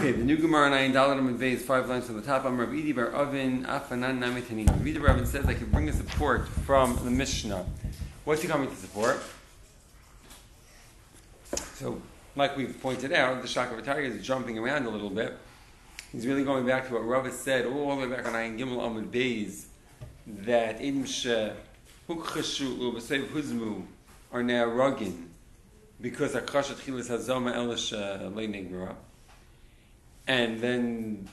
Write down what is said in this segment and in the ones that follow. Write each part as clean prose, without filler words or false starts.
Okay, the new Gemara in Ayin Dalet Amud Beis is 5 lines from the top. I'm Rav Idi Bar Avin Afanan Nami Tanin. Rav Idi Bar Avin says I can bring a support from the Mishnah. What's he coming to support? So, like we've pointed out, the Shakavatari is jumping around a little bit. He's really going back to what Rav has said all the way back on Ayin Gimel Amud Beis, that Idim She Hukchashu U'Basev Huzmu are now rugging because Akashat Chilas Hazama Elish Leinigmara. And then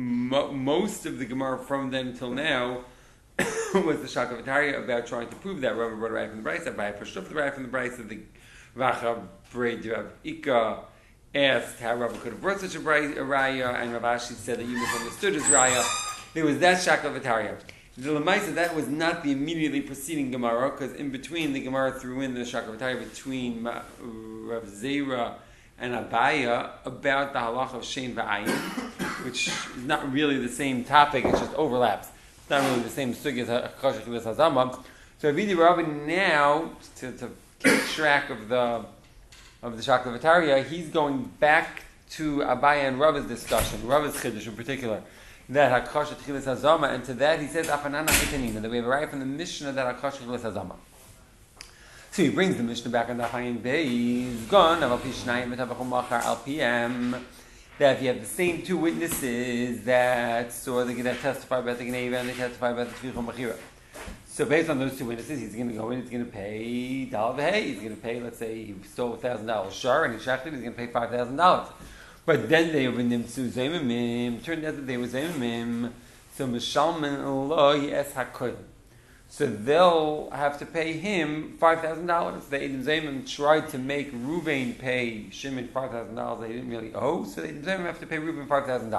most of the Gemara from then till now was the Shakavatari about trying to prove that Rav brought a right from the Brayso. By pushed up the right from the Brayso, the Vacha Braid Rav Ika asked how Rav could have brought such a raya, and Rav Ashi said that you misunderstood his raya. There was that Shakavatari. The Lamaisa, that was not the immediately preceding Gemara, because in between the Gemara threw in the Shakavatari between Rav Zera and Abaya about the halacha of Shein V'ayin, which is not really the same topic, it just overlaps. It's not really the same sugi as Akashat Chilas Hazama. So Avidi Rabbi now, to keep track of the Shakavatari, he's going back to Abaya and Rava's discussion, Rava's Chiddush in particular, that Akashat Chilas Hazama, and to that he says Afanana Itanina, that we have a right from the Mishnah that Akashat Chilas Hazama. So he brings the Mishnah back on the Ayin Beis. Gone al Pishnayim Metavachum Machar al PM. That if you have the same two witnesses that saw the that testify about the Geneva and they testify about the Tvichum Machira. So based on those two witnesses, he's going to go in. He's going to pay Dal V'Hei. He's going to pay. Let's say he stole $1,000 shar and he shachted. He's going to pay $5,000. But then they were nimtzu zeimim. Turned out that they were zeimim. So Mishalman Allah yes hakodim. So they'll have to pay him $5,000. The Eidim Zayim tried to make Ruvain pay Shimon $5,000 they didn't really owe, so the Eidim Zayim have to pay Ruvain $5,000.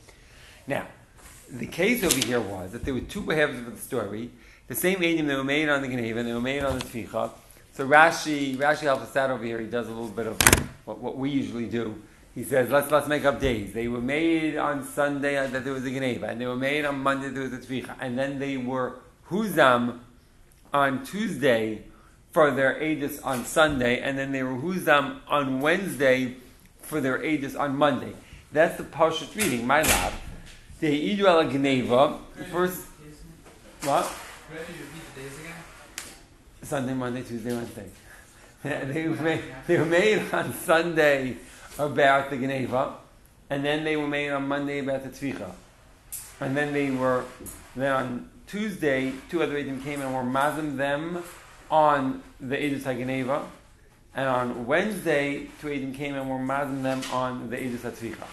Now, the case over here was that there were two halves of the story. The same Eidim that were made on the Geneva and they were made on the Tficha. So Rashi helps us out over here. He does a little bit of what we usually do. He says, let's make up days. They were made on Sunday that there was a Geneva, and they were made on Monday there was a Tficha, and then they were Huzam on Tuesday for their Eidus on Sunday, and then they were Huzam on Wednesday for their Eidus on Monday. That's the Pashut reading, my lab. The Eidu ala Geneva, first, what? Where did you repeat the days again? Sunday, Monday, Tuesday, Wednesday. They were made on Sunday about the Geneva, and then they were made on Monday about the Tvicha. And then on Tuesday, two other Eidim came and were mazim them on the Eidus HaGeneva, and on Wednesday, two Eidim came and were mazim them on the Eidus HaTvicha.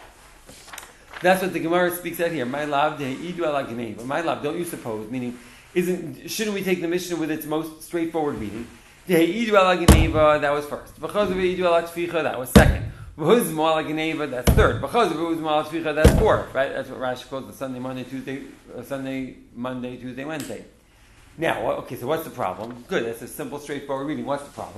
That's what the Gemara speaks out here. My love, the Eidu ala Geneva. My love, don't you suppose? Meaning, shouldn't we take the Mishnah with its most straightforward meaning? The Eidu ala Geneva, that was first. Because of Eidu ala Tvicha, that was second. V'huzmu ala Geneva, that's third. Because of V'huzmu ala Tvicha, that's fourth. Right? That's what Rashi calls the Sunday, Monday, Tuesday, Wednesday. Now, okay, so what's the problem? Good, that's a simple, straightforward reading. What's the problem?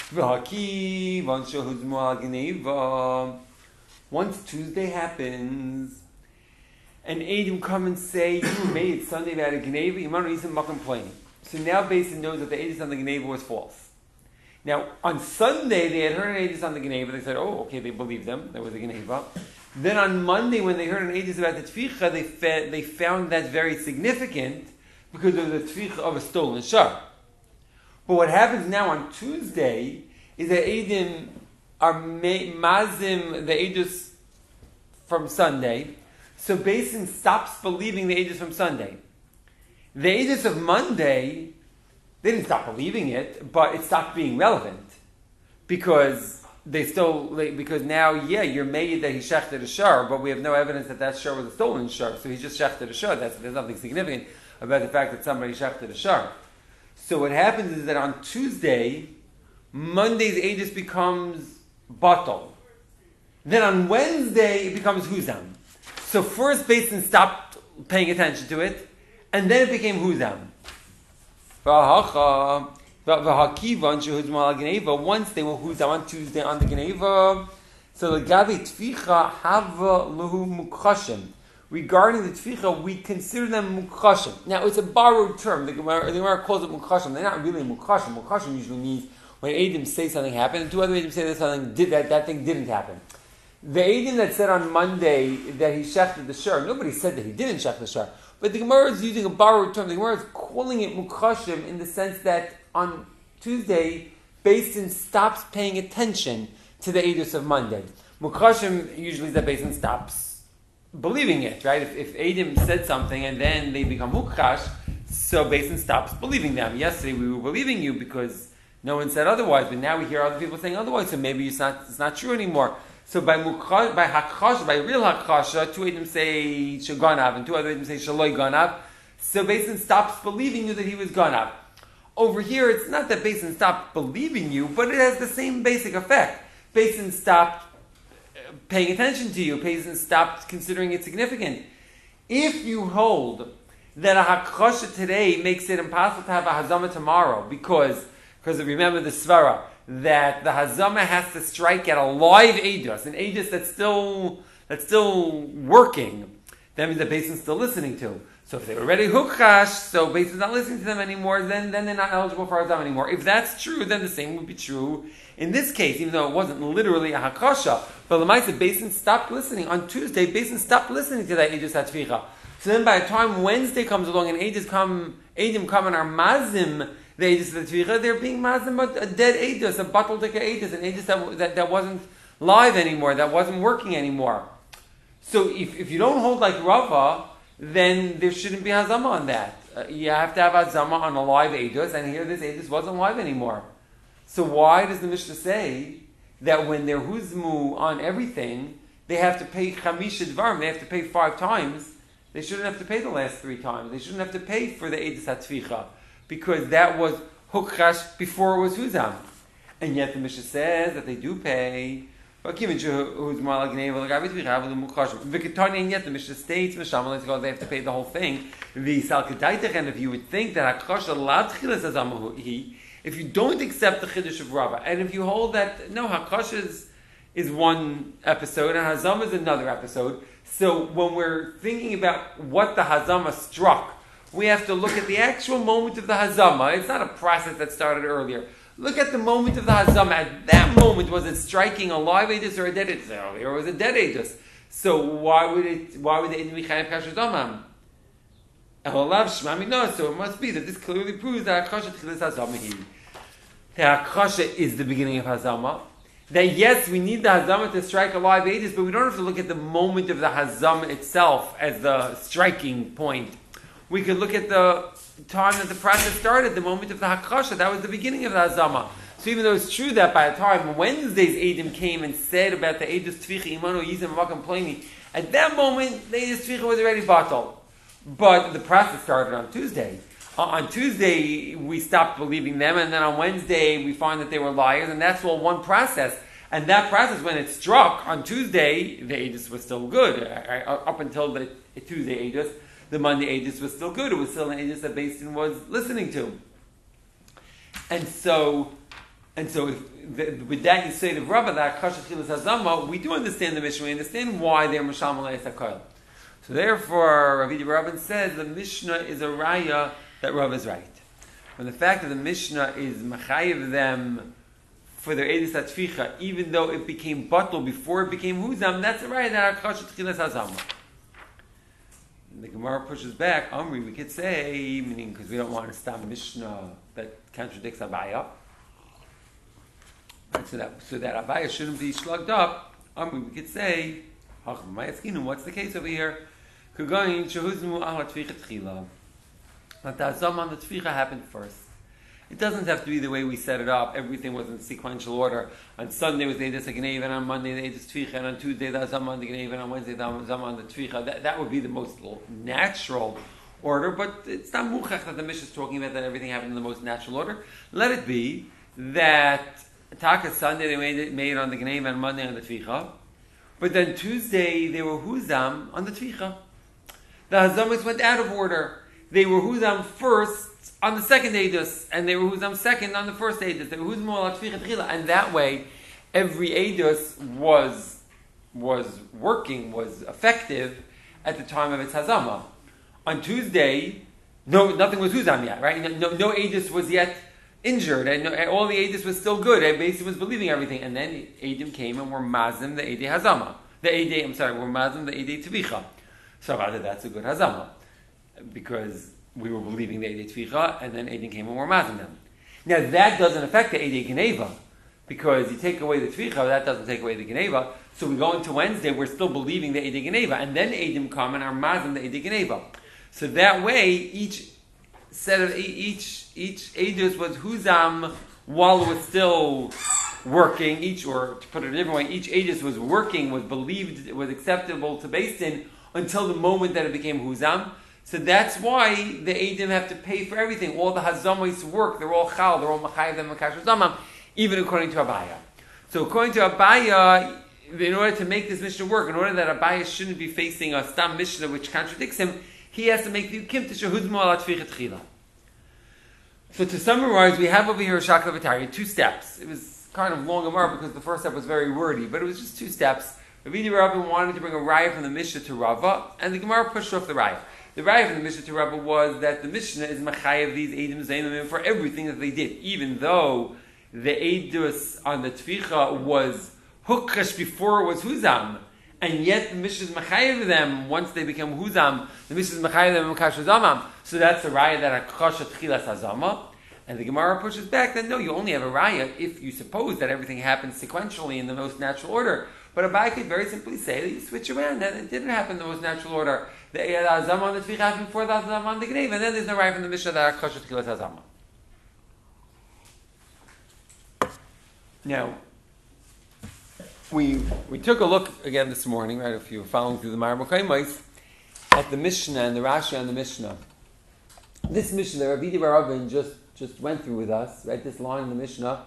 Once Tuesday happens, and Eidim come and say, you made Sunday about a Geneva, you might reason complaining. So now Basin knows that the Eidus on the Geneva was false. Now, on Sunday, they had heard an Eidus on the Geneva. They said, oh, okay, they believed them. There was a Geneva. Then on Monday, when they heard an Eidus about the Tficha, they found that very significant because of the Tficha of a stolen shar. But what happens now on Tuesday is that Eidim are mazim the Eidus from Sunday. So Basin stops believing the Eidus from Sunday. The Eidus of Monday, they didn't stop believing it, but it stopped being relevant because because now, you're made that he shechted a shar, but we have no evidence that shar was a stolen shar, so he just shechted a shar. There's nothing significant about the fact that somebody shechted a shar. So what happens is that on Tuesday, Monday's Eidus becomes batal. Then on Wednesday, it becomes huzam. So first Basin stopped paying attention to it, and then it became huzam. Once they were huzam on Tuesday on the Geneva, so the Gavi Tficha Hava Luhu Mukhashim. Regarding the Tficha, we consider them Mukhashim. Now, it's a borrowed term. The Gemara calls it Mukhashim. They're not really Mukhashim. Mukhashim usually means when Eidim say something happened, and two other Eidim say that that thing didn't happen. The Eidim that said on Monday that he shechted the shor, nobody said that he didn't shech the shor. But the Gemara is using a borrowed term. The Gemara is calling it mukhashim in the sense that on Tuesday, Beis Din stops paying attention to the Eidos of Monday. Mukhashim usually is that Beis Din stops believing it, right? If Eidim said something and then they become mukhash, so Beis Din stops believing them. Yesterday we were believing you because no one said otherwise, but now we hear other people saying otherwise, so maybe it's not true anymore. So by hakasha, by real hakasha, two Eidim say shaganav and two other Eidim say shaloi ganav. So Beis Din stops believing you that he was ganav. Over here, it's not that Beis Din stopped believing you, but it has the same basic effect. Beis Din stopped paying attention to you. Beis Din stopped considering it significant. If you hold that a hakasha today makes it impossible to have a hazama tomorrow, because remember the svara that the hazama has to strike at a live edus, an edus that's still working. That means that Beis Din's still listening to. So if they were already hukhash, so Beis Din's not listening to them anymore, then they're not eligible for hazama anymore. If that's true, then the same would be true in this case, even though it wasn't literally a hakasha. But Lamaisa, Beis Din stopped listening on Tuesday. Beis Din stopped listening to that edus hatficha. So then by the time Wednesday comes along and Eidim come and are mazim the Eidos of the Tvicha, they're being mazim a dead Eidos, a batal dika Eidos, an Eidos that wasn't live anymore, that wasn't working anymore. So if you don't hold like Rava, then there shouldn't be hazama on that. You have to have hazama on a live Eidos, and here this Eidos wasn't live anymore. So why does the Mishnah say that when they're huzmu on everything, they have to pay chamisha dvarim, they have to pay 5 times? They shouldn't have to pay the last 3 times. They shouldn't have to pay for the Eidos HaTficha, because that was hukchash before it was huzam. And yet the Mishnah says that they do pay. And yet the Mishnah states, they have to pay the whole thing. And if you would think that if you don't accept the Chiddush of Rava, and if you hold that, no, Hakash is one episode, and Hazama is another episode, so when we're thinking about what the Hazama struck, we have to look at the actual moment of the Hazama. It's not a process that started earlier. Look at the moment of the Hazama. At that moment, was it striking a live Eidos or a dead Eidos? Earlier, or was it dead Eidos? So why would the Eidim be Chayav Kasher Damam? So it must be that this clearly proves that Hakasha Tchilas Hazama hi. The Hakasha is the beginning of Hazama. That yes, we need the Hazama to strike a live Eidos, but we don't have to look at the moment of the Hazama itself as the striking point. We could look at the time that the process started, the moment of the Hakasha. That was the beginning of the Hazama. So even though it's true that by the time Wednesday's Eidim came and said about the Eidos Tvicha Imanu Yizim Vakam Pleni, at that moment the Eidos Tvicha was already batal. But the process started on Tuesday. On Tuesday, we stopped believing them, and then on Wednesday, we find that they were liars, and that's all one process. And that process, when it struck on Tuesday, the Eidos was still good. Up until the Tuesday Eidos, the Monday Eidos was still good. It was still an Eidos that Beis Din was listening to. And so with that you say to Rava, that Kasha Tchilas Hazama, we do understand the Mishnah. We understand why they're Mashal Malay Sakal. So therefore, Rav Rabban says the Mishnah is a raya that Rav is right. When the fact that the Mishnah is machayev them for their Eidos HaTficha, even though it became batal before it became huzam, that's a raya that Hakasha Tchilas Hazama. And the Gemara pushes back, Amri, we could say, meaning because we don't want to stop Mishnah that contradicts Abaya. Right, so that Abaya shouldn't be slugged up. Amri, we could say, what's the case over here? That the Hazam on the Tficha happened first. It doesn't have to be the way we set it up. Everything was in sequential order. On Sunday was the Eidos HaGneiv, and on Monday the Eidos Tficha, and on Tuesday the Hazam on the Gneiv, and on Wednesday the Hazam on the Tficha. That would be the most natural order, but it's not muchach that the Mishnah is talking about that everything happened in the most natural order. Let it be that Taka Sunday they made it on the Gneiv, and Monday on the Tficha. But then Tuesday they were Huzam on the Tficha. The Hazamas went out of order. They were Huzam first on the second Eidos, and they were Huzam second on the first Eidos. They were Huzam al Tficha Tchila, and that way, every Eidos was working, was effective at the time of its Hazama. On Tuesday, nothing was Huzam yet, right? No Eidos was yet injured, and all the Eidos was still good. Basically was believing everything, and then Eidim came and were Mazim the Eidei Hazama. the Eidei, we're mazim the Eidei Tvicha. So rather that's a good hazama. Because we were believing the Eidei Tvicha, and then Eidin came and we're mazim them. Now that doesn't affect the Eidei Geneva, because you take away the Tvicha, that doesn't take away the Geneva. So we go into Wednesday, we're still believing the Eidei Geneva, and then Eidim come and are mazim the Eidei Geneva. So that way, each Eidus was huzam while it was still working. Or to put it a different way, each Eidus was working, was believed, was acceptable to Beis Din until the moment that it became huzam. So that's why the Eidim have to pay for everything. All the Hazamos work, they're all chal, they're all machayev and makash zamam, even according to Abaya. So according to Abaya, in order to make this Mishnah work, in order that Abaya shouldn't be facing a Stam Mishnah which contradicts him, he has to make the Ukim to Shehuzmo ala Tfichet Chila. So to summarize, we have over here a Shakla V'Tarya, 2 steps. It was kind of long Gemara because the first step was very wordy, but it was just 2 steps. Rabbi Rabbi wanted to bring a raya from the Mishnah to Rava, and the Gemara pushed off the raya. The raya from the Mishnah to Rava was that the Mishnah is machayev these Eidim Zainamim for everything that they did, even though the Eidus on the Tvicha was hukkash before it was huzam, and yet the Mishnah is machayev them once they become huzam. The Mishnah is machayev them makash zamam. So that's the raya that akasha tchilas hazama. And the Gemara pushes back that no, you only have a raya if you suppose that everything happens sequentially in the most natural order. But Abai could very simply say that you switch around, that it didn't happen in the most natural order. The Azama on the Tvicha happened before the Azama on the Gneva, and then there's no raya from the Mishnah that akasha tchilas hazama. Now, we took a look again this morning, right, if you were following through the Marmuk Kaimais, at the Mishnah and the Rashi on the Mishnah. This Mishnah that Rabbi Baravin just went through with us, right, this line in the Mishnah,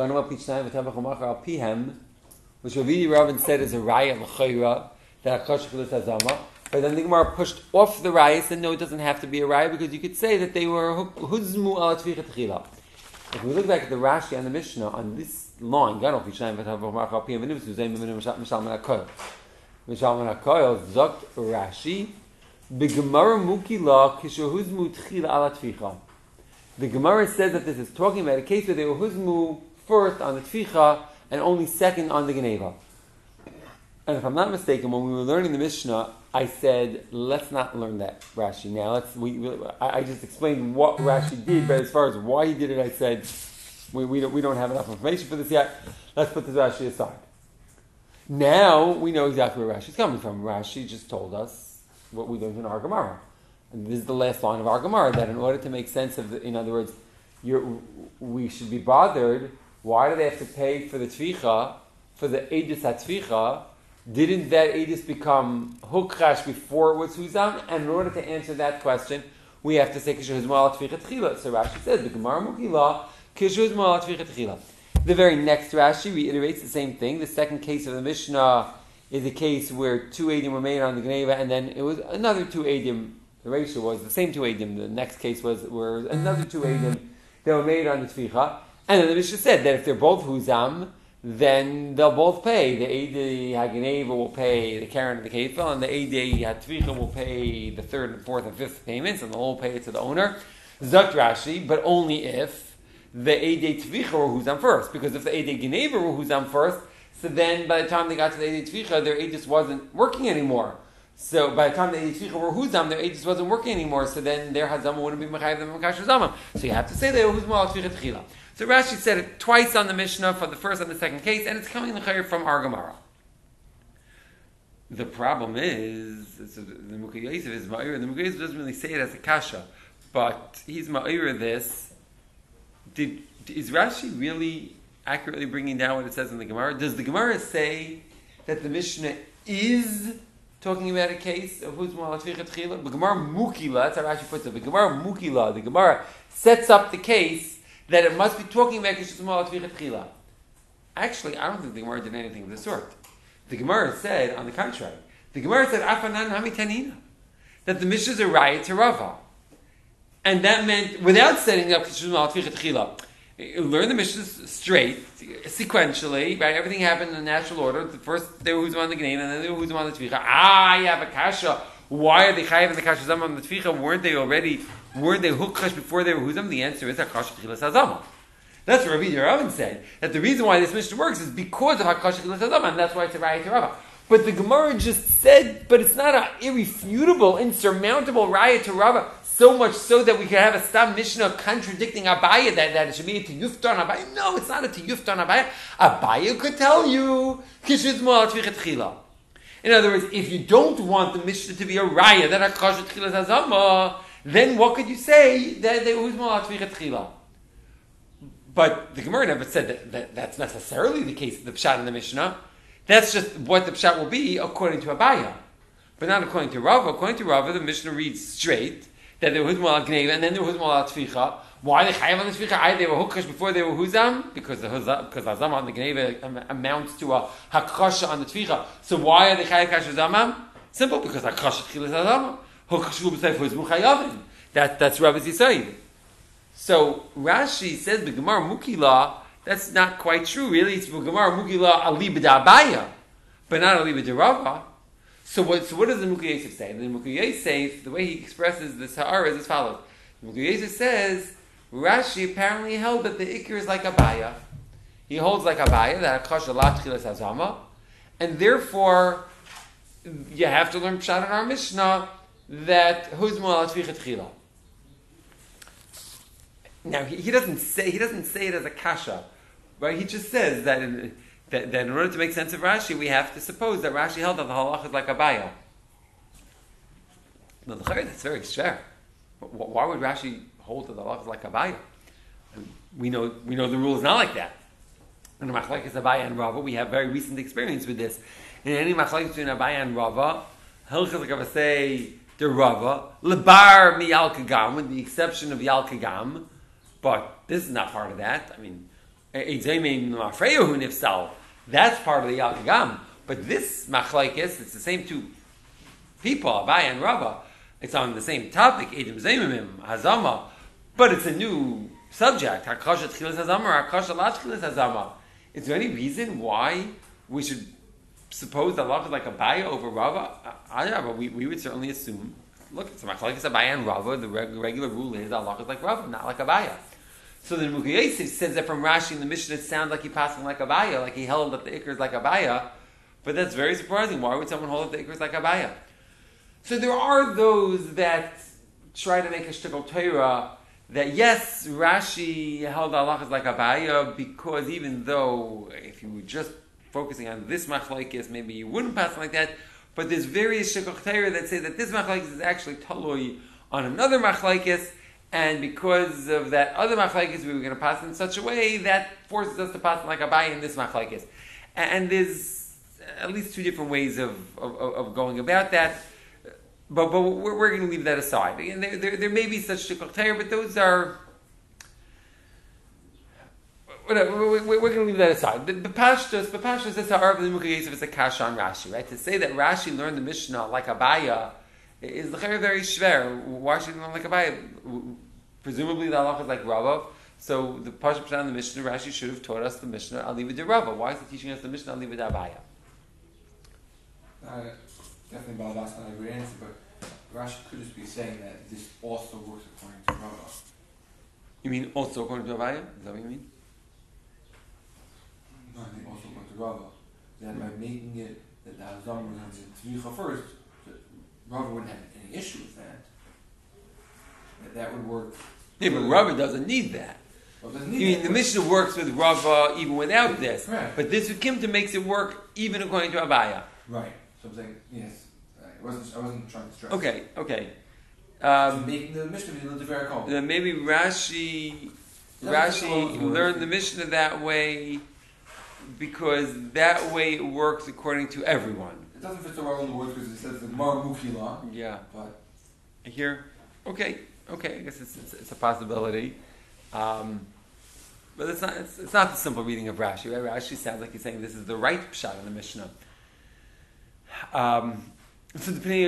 which Rabbi Baravin said is a raya l'chayra, that Akash Chilas Hazama, but then the Gemara pushed off the raya, said no, it doesn't have to be a raya, because you could say that they were huzmu ala tvicha tchila. If we look back at the Rashi and the Mishnah on this line, Zokt Rashi, B'Gemara Mukila Kishahuzmu Tchila Ala Tficha. The Gemara says that this is talking about a case where they were huzmu first on the Tficha and only second on the Geneva. And if I'm not mistaken, when we were learning the Mishnah, I said, let's not learn that Rashi now. I just explained what Rashi did, but as far as why he did it, I said, we don't have enough information for this yet. Let's put this Rashi aside. Now we know exactly where Rashi is coming from. Rashi just told us what we learned in our Gemara. And this is the last line of our Gemara, that in order to make sense of in other words, we should be bothered, why do they have to pay for the Tvicha, for the Eidus HaTvicha? Didn't that Eidus become Hukrash before it was Huzam? And in order to answer that question, we have to say Kishu Huzma Ala Tvicha Tchila. So Rashi says, the Gemara Mukila, Kishu Huzma Ala Tvicha Tchila. The very next Rashi reiterates the same thing. The second case of the Mishnah is a case where 2 Eidim were made on the Geneva, and then it was another 2 Eidim. The ratio was the same 2 Eidim. The next case were another 2 Eidim that were made on the Tvicha. And then the Mishnah said that if they're both Huzam, then they'll both pay. The Eidei HaGeneva will pay the Karen and the Kefil, and the Eidei HaTvicha will pay the 3rd and 4th and 5th payments, and they'll all pay it to the owner. Zokt Rashi, but only if the Eidei Tvicha were Huzam first. Because if the Eidei Geneva were Huzam first, so then by the time they got to the Eidei Tvicha, their Eidus wasn't working anymore. So by the time the Eidei Tvicha were Huzam, their Eidus wasn't working anymore, so then their Hazama wouldn't be Mechayiv them Mekash Hazama. So you have to say they were Huzma Al Tvicha Tchila. So Rashi said it twice on the Mishnah for the first and the second case, and it's coming from our Gemara. The problem is, the Mukha Yosef is Ma'ir, and the Mukha Yosef doesn't really say it as a kasha, but he's Ma'ir this. Is Rashi really accurately bringing down what it says in the Gemara? Does the Gemara say that the Mishnah is talking about a case of Huzma Ala Tvicha Tchila? The Gemara Mukila, that's how Rashi puts it. The Gemara Mukila, the Gemara sets up the case that it must be talking about Huzma Ala Tvicha Tchila. Actually, I don't think the Gemara did anything of the sort. The Gemara said, on the contrary, the Gemara said, Afanan Hami Tanina, that the Mishnah is a riot to Rava. And that meant, without setting up Huzma Ala Tvicha Tchila, learn the Mishnah straight, sequentially, right? Everything happened in a natural order. First they were Huzma on the Gnein, and then they were Huzma on the Tvicha. You have a kasha. Why are they chayiv in the kasha zama on the Tvicha? Weren't they hukkash before they were Huzam? The answer is Hakasha Tchilas Hazama. That's what Rabbi Yeravin said, that the reason why this Mishnah works is because of Hakasha Tchilas Hazama, and that's why it's a Raya to Rava. But the Gemara just said, but it's not an irrefutable, insurmountable raya to Rava, so much so that we could have a Stam Mishnah contradicting Abaya, that it should be a Tiyuftan Abaya. No, it's not a Tiyuftan Abaya. Abaya could tell you, in other words, if you don't want the Mishnah to be a raya, that HaKash Tchilas Hazama, then what could you say that they Uzma Tchila? But the Gemara never said that that's necessarily the case of the Pshat in the Mishnah. That's just what the Pshat will be according to Abaya. But not according to Rava. According to Rava, the Mishnah reads straight that they were Huzmal al Gneva and then they were Huzmal al Tficha. Why they Chayav on the Tficha? They were Hukash before they were Huzam? Because Hazam on the Gneva amounts to a Hakasha on the Tficha. So why are they Chayav Kash Hazamam? Simple, because Hakasha Tchilas Hazamam. Hukash Lubasayf Huzmu Chayavim. That's Rava's Yisayid. So Rashi says the Gemara Mukila, that's not quite true, really. It's Gemara Mukila Ali B'Dabaya, but not Ali B'Darava. So what does the Mukhi Yosef say? The Mukhi Yosef, the way he expresses the Sahara is as follows. The Mukhi Yosef says, Rashi apparently held that the Iker is like Abaya. He holds like Abaya, that Akash Allah Tchilas Hazama, and therefore you have to learn Pshat in our Mishnah that Huzmu Al Tficha Tchila. Now he doesn't say it as a kasha, right? He just says that in order to make sense of Rashi, we have to suppose that Rashi held that the halach is like Abaya. No, that's very fair. Why would Rashi hold that the halach is like Abaya? We know the rule is not like that. In the machlekes Abaya and Rava, we have very recent experience with this. In any machlekes between Abaya and Rava, halachas like I say the Rava lebar mi Yal Kagam, with the exception of Yal Kagam. But this is not part of that. I mean, that's part of the Yal Kagam. But this machlekes, it's the same two people, Abaya and Rava. It's on the same topic, Edim Zemimim, Hazama. But it's a new subject. Hakasha Tchilas Hazama, Hakasha La Tchilas Hazama. Is there any reason why we should suppose that Allah is like Abaya over Rava? But we would certainly assume, look, it's a machlekes Abaya and Rava. The regular rule is Allah is like Rava, not like Abaya. So the Mukhi Yosef says that from Rashi in the Mishnah it sounds like he passed him like Abaya, like he held that the Iker is like Abaya. But that's very surprising. Why would someone hold that the Iker is like Abaya? So there are those that try to make a shtickle Torah that yes, Rashi held Allah is like Abaya because even though if you were just focusing on this machlekes, maybe you wouldn't pass like that. But there's various shtickle Torah that say that this machlekes is actually talui on another machlekes. And because of that other machlekes, we were going to pass in such a way that forces us to pass like Abaya in this machlekes. And there's at least two different ways of going about that. But we're going to leave that aside. And there may be such shtickle Torah, but those are... We're going to leave that aside. The Pashtus says how the Mukhi Yosef is a kasha on Rashi, right? To say that Rashi learned the Mishnah like Abaya is very shver. Why should he learn like Abaya? Presumably the halach is like Rava. So the Pashup Pshat in the Mishnah, Rashi should have taught us the Mishnah Aliva de Rava. Why is he teaching us the Mishnah Aliva de Abaya? Definitely Balabas not a great answer, but Rashi could just be saying that this also works according to Rava. You mean also according to Abaya? Is that what you mean? No, I think also according to Rava. That by making it that the Hazam was in Tzvicha first, Rava wouldn't have any issue with that. That would work. Yeah, but Rava doesn't need that. Well, you mean the Mishnah works with Rava even without this. Right. But this with Kimta makes it work even according to Abaya. Right. So I'm saying, yes. I wasn't trying to stress. Okay. Making the Mishnah be a little very cold. Then maybe Rashi learned the Mishnah that way because that way it works according to everyone. It doesn't fit so well in the words because it says the Gemara Mukila. Yeah. But here, okay. I guess it's a possibility, but it's not the simple reading of Rashi. Right? Rashi sounds like he's saying this is the right pshat in the Mishnah. So the Pnei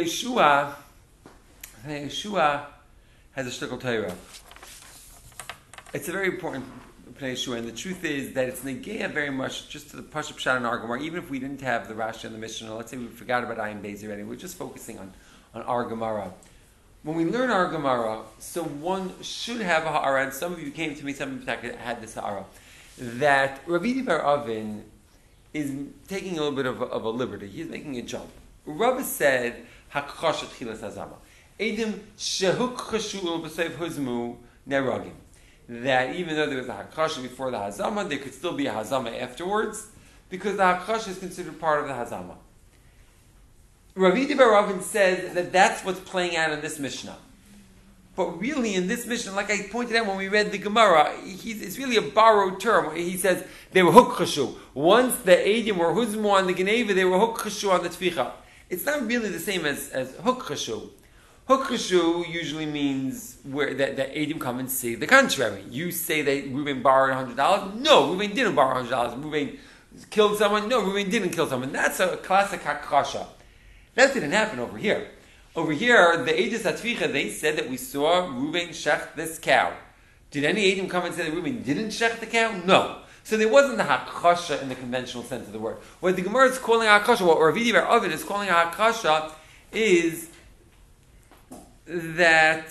Yeshua has a shtickle Torah. It's a very important Pnei Yeshua, and the truth is that it's negeya very much just to the Pashup Pshat and our Gemara. Even if we didn't have the Rashi in the Mishnah, let's say we forgot about Ayin Beis already, we're just focusing on our Gemara. When we learn our Gemara, so one should have a ha'ara, and some of you came to me, some of you had this ha'ara, that Rabbi Bar Avin is taking a little bit of a liberty. He's making a jump. Rabbi said, Hakchasha Tchilas Hazama. Edim Shehukchashu B'Seif Huzmu Neragim. That even though there was a Hakchasha before the Hazama, there could still be a Hazama afterwards, because the Hakchasha is considered part of the Hazama. Rav Bar Ravin said that that's what's playing out in this Mishnah. But really, in this Mishnah, like I pointed out when we read the Gemara, it's really a borrowed term. He says they were hukchashu. Once the Eidim were huzmu on the Geneva, they were hukchashu on the Tficha. It's not really the same as hukchashu. Hukchashu usually means where that Eidim come and say the contrary. You say that Reuben borrowed $100. No, Reuben didn't borrow $100. Reuben killed someone. No, Reuben didn't kill someone. That's a classic hakasha. That didn't happen over here. Over here, the Eidos HaTficha, they said that we saw Reuben shech this cow. Did any Eidim come and say that Reuben didn't shech the cow? No. So there wasn't the Hakasha in the conventional sense of the word. What the Gemara is calling a Hakasha, what Rav Bar Ovid is calling a Hakasha, is that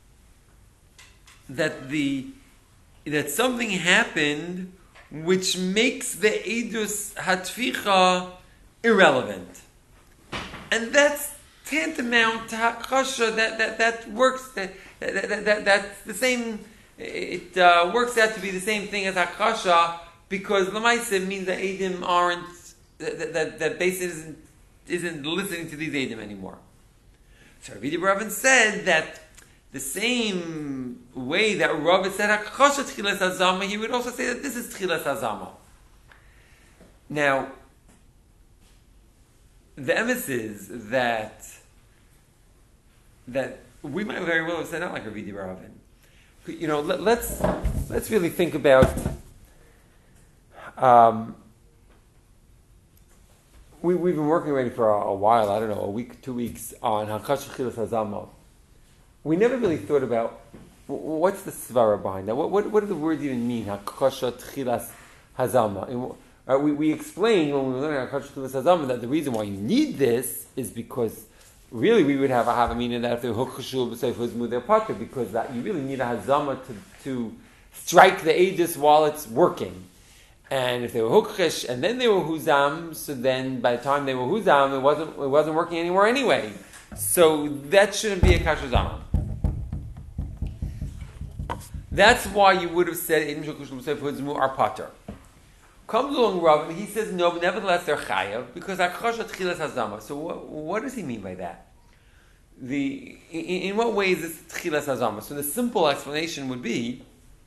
something happened which makes the Eidos HaTficha irrelevant. And that's tantamount to hakasha that works. That's the same. It works out to be the same thing as hakasha, because lamaisa means that Eidim aren't that Beis isn't listening to these Eidim anymore. So Rav Ravin said that the same way that Rav said hakasha tchilas hazama, he would also say that this is tchilas hazama. Now, the emes is that we might very well have said not like Rav Ravin. You know, let's really think about. We've been working already for a while. I don't know, a week, 2 weeks on Hakasha Tchilas Hazama. We never really thought about what's the svara behind that. What do the words even mean? Hakasha Tchilas Hazama. We explained when we were learning Hakasha Tchilas Hazama that the reason why you need this is because really we would have a meaning that if they're Hukhashul B'Seif Huzmu, they're Pater, because that you really need a Hazama to strike the Eidus while it's working. And if they were Hukhish and then they were Huzam, so then by the time they were Huzam, it wasn't working anymore anyway. So that shouldn't be a Kashazama. That's why you would have said Eidim Hukhashul B'Seif Huzmu are Pater. Comes along Rav and he says no, but nevertheless they're chayav because Hakasha Tchilas Hazama. So what does he mean by that? In what way is this Tchilas Hazama? So the simple explanation would be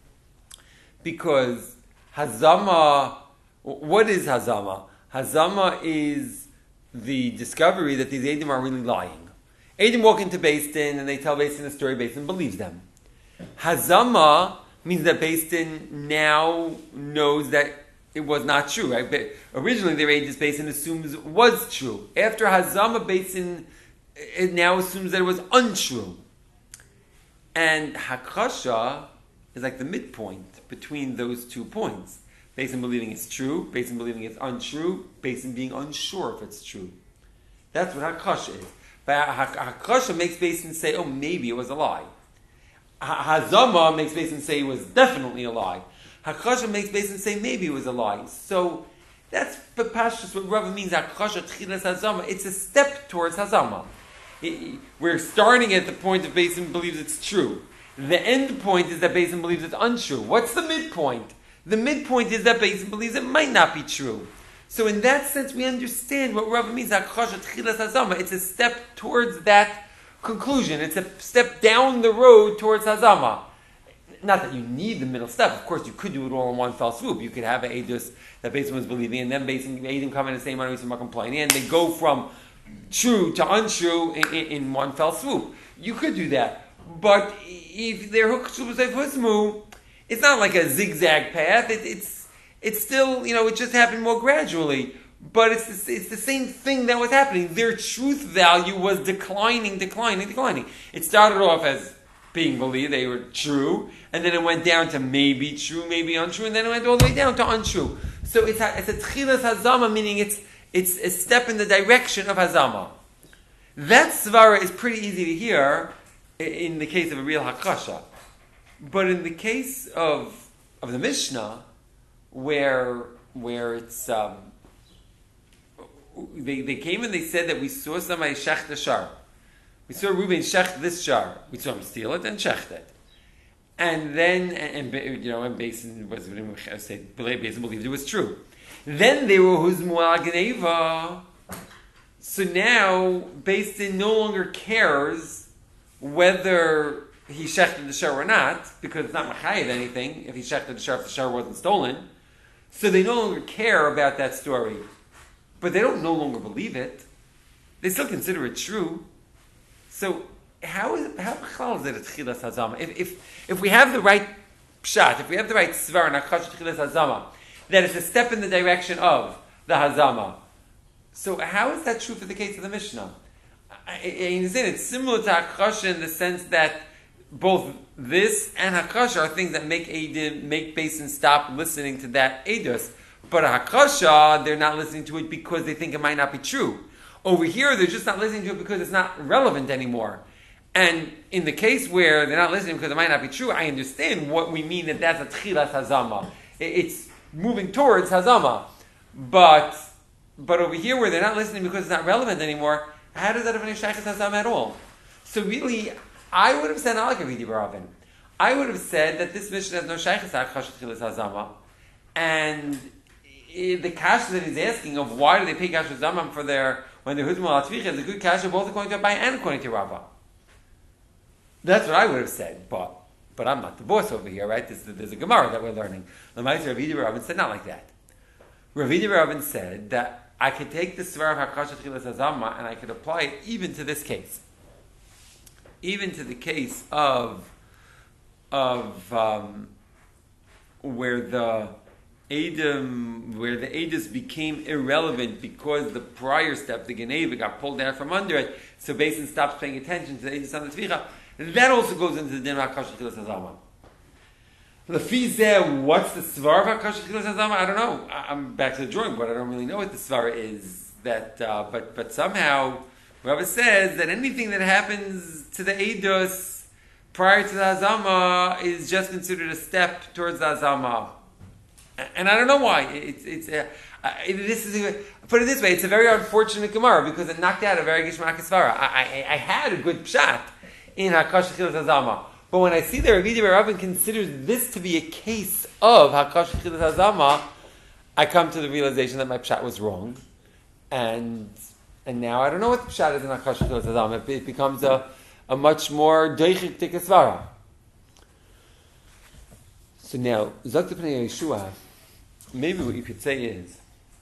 because Hazama. What is Hazama? Hazama is the discovery that these Eidim are really lying. Eidim walk into Beis Din and they tell Beis Din a story. Beis Din believes them. Hazama means that Beis Din now knows that it was not true, right? But originally, their Eidos Beis Din assumes it was true. After Hazama, Beis Din it now assumes that it was untrue. And Hakasha is like the midpoint between those 2 points. Beis Din believing it's true, Beis Din believing it's untrue, Beis Din being unsure if it's true. That's what Hakasha is. But Hakasha makes Beis Din say, oh, maybe it was a lie. Hazama makes Beis Din say it was definitely a lie. Hakasha makes Beis Din say maybe it was a lie. So that's Pashtus what Rav means. Hakasha Tchilas Hazama. It's a step towards Hazama. We're starting at the point that Beis Din believes it's true. The end point is that Beis Din believes it's untrue. What's the midpoint? The midpoint is that Beis Din believes it might not be true. So in that sense, we understand what Rav means. Hakasha Tchilas Hazama. It's a step towards that conclusion. It's a step down the road towards Hazama. Not that you need the middle step. Of course, you could do it all in one fell swoop. You could have an Eidos that Beis Din was believing, and then Eidim come in and say, "Man, complaining," and they go from true to untrue in one fell swoop. You could do that, but if they're Hukshul, it's not like a zigzag path. It's still, it just happened more gradually. But it's the same thing that was happening. Their truth value was declining. It started off as being believed, they were true, and then it went down to maybe true, maybe untrue, and then it went all the way down to untrue. So it's a tchilas hazama, meaning it's a step in the direction of hazama. That svara is pretty easy to hear in the case of a real hakasha, but in the case of the Mishnah, where it's they came and they said that we saw somebody shech the shar. We saw Reuben shech this shar. We saw him steal it and shech it. And then, and Basin was Basin believed it was true. Then they were huzmu al gneva. So now Basin no longer cares whether he shechted the shar or not, because it's not machayev anything if he shechted the shar if the shar wasn't stolen. So they no longer care about that story. But they don't no longer believe it. They still consider it true. So how is it a tchilas hazama? If we have the right pshat, if we have the right svar and akash tchilas hazama, that it's a step in the direction of the hazama. So how is that true for the case of the Mishnah? It's similar to Hakasha in the sense that both this and Hakasha are things that make Basin stop listening to that Eidos. But Hakasha, they're not listening to it because they think it might not be true. Over here, they're just not listening to it because it's not relevant anymore. And in the case where they're not listening because it might not be true, I understand what we mean that that's a tchilas hazama. It's moving towards hazama. But over here where they're not listening because it's not relevant anymore, how does that have any shaykhs hazama at all? So really, I would have said not like a Vidi Baravin. I would have said that this mission has no shaykhs tchilas hazama. And the kasha that he's asking of why do they pay kasha zamam for their when they're huzmu al tzvicha is a good kasha both according to Abai and according to Rava. That's what I would have said, but I'm not the boss over here, right? There's a Gemara that we're learning. The Ma'aser Rav Yidi Baravin said not like that. Rav Yidi Baravin said that I could take the svar of Hakasha Tchilas Hazama and I could apply it even to this case, even to the case of where the Eidos became irrelevant because the prior step, the Geneva, got pulled down from under it, so Basin stops paying attention to the Eidos on the Tvicha. That also goes into the din of Hakasha Tchilas Hazama. Lefizeh, what's the svar of Hakasha Tchilas Hazama? I don't know. I'm back to the drawing board. I don't really know what the svar is. But somehow, Rabbi says that anything that happens to the Eidos prior to the Hazama is just considered a step towards the Hazama. And I don't know why. Put it this way, it's a very unfortunate Gemara because it knocked out a very Gishmak Svara. I had a good pshat in Hakasha Tchilas Hazama. But when I see that Rav Yidi Baravin considers this to be a case of Hakasha Tchilas Hazama, I come to the realization that my pshat was wrong. And now I don't know what the pshat is in Hakasha Tchilas Hazama. It becomes a much more doichik tikasvara. So now, Zok Pnei Yeshua, maybe what you could say is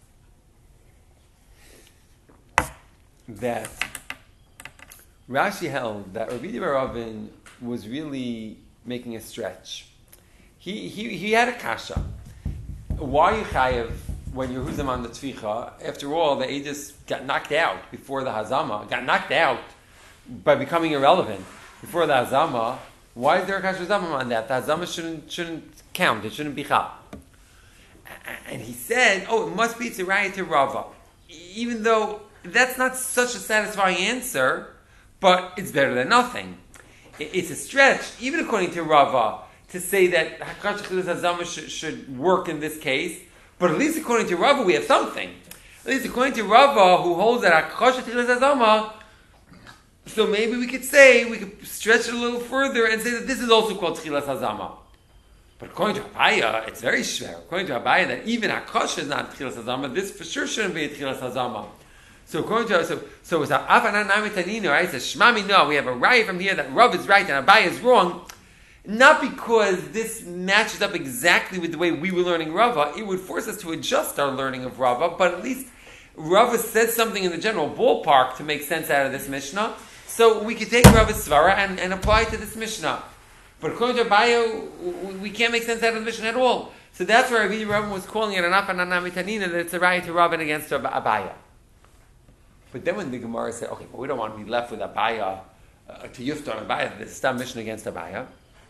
that Rashi held that Rav Yidi Baravin was really making a stretch. He had a kasha. Why are you chayev when you're huzam on the tvicha? After all, the Eidos got knocked out before the hazama, got knocked out by becoming irrelevant before the hazama. Why is there a kasha hazama on that? The hazama shouldn't count. It shouldn't be chal. And he said, it must be tzirayah to Rava. Even though that's not such a satisfying answer, but it's better than nothing. It's a stretch, even according to Rava, to say that Hakasha Tchilas Hazama should work in this case, but at least according to Rava, we have something. At least according to Rava, who holds that Hakasha Tchilas Hazama, so maybe we could stretch it a little further and say that this is also called Tchilas Hazama. But according to Abaya, it's very shver. According to Abaya, that even Hakasha is not Tchilas Hazama, this for sure shouldn't be a Tchilas Hazama. So according to it's Afanan Namitanino, right? It says Shmami no. We have a raya from here that Rav is right and Abaya is wrong. Not because this matches up exactly with the way we were learning Rava. It would force us to adjust our learning of Rava, but at least Rava said something in the general ballpark to make sense out of this Mishnah. So we could take Rava's svara and apply it to this Mishnah. But according to Abaya, we can't make sense out of the Mishnah at all. So that's why Rav Yidi Baravin was calling it an Afanan Namitanino, that it's a raya to Rava against Abaya. But then when the Gemara said, okay, but we don't want to be left with Abaya, to Yufta on Abaya, the Stam mission against Abaya.